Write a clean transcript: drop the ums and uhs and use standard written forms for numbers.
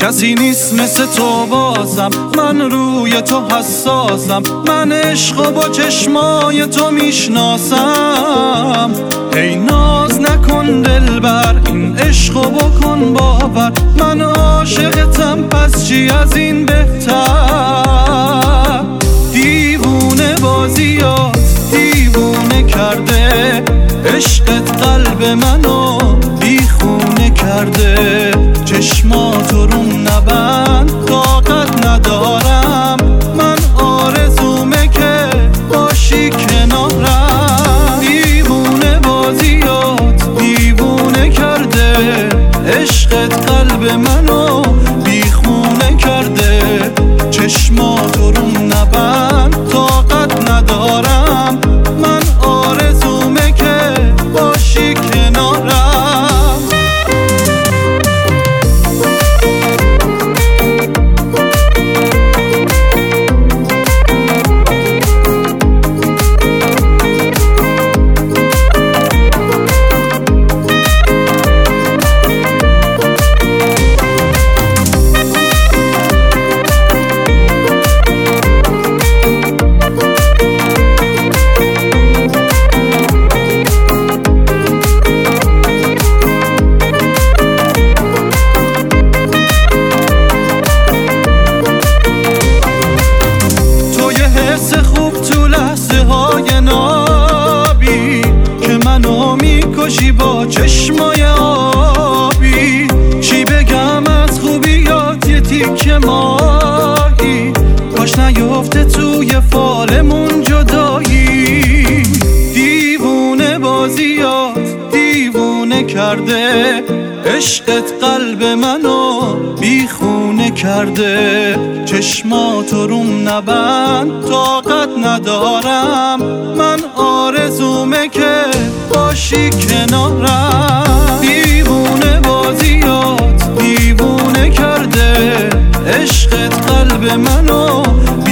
کسی نیست مثل تو بازم، من روی تو حساسم، من عشق با چشمای تو میشناسم. ای ناز نکن دلبر، این عشق بکن باور، من عاشقتم پس چی از این بهتر. دیوونه بازیات دیوونه کرده، عشقت قلب منو بیخونه کرده. چشماتو روم نبند طاقت ندارم، من آرزومه که باشی کنارم. دیوونه بازیات دیوونه کرده، عشقت قلب منو بیخونه کرده. چشماتو روم نبند طاقت ندارم، من آرزومه که باشی کنارم. میکشی با چشمای آبی، چی بگم از خوبیات یه تیکه ماهی، کاش نیفته توی فالمون جدایی. دیوونه بازیات دیوونه کرده، عشقت قلب منو بیخونه کرده. چشماتو روم نبند طاقت ندارم، من آرزومه که باشی کنارم. دیوونه بازیات دیوونه کرده، عشقت قلب منو